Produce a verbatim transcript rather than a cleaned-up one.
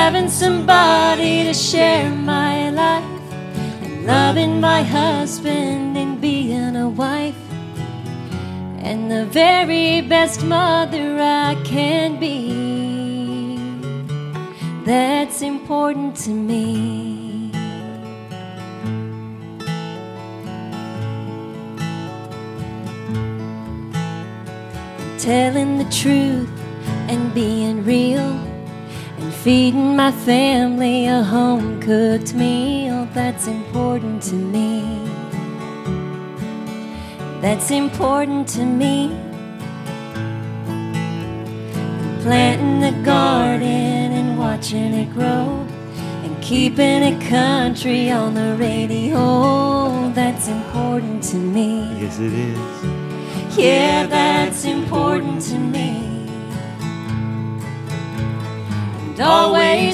having somebody to share my life, and loving my husband and being a wife, and the very best mother I can be. That's important to me. Telling the truth and being real, and feeding my family a home-cooked meal. That's important to me. That's important to me. And planting the garden and watching it grow, and keeping it country on the radio. That's important to me. Yes, it is. Yeah, that's important to me. And always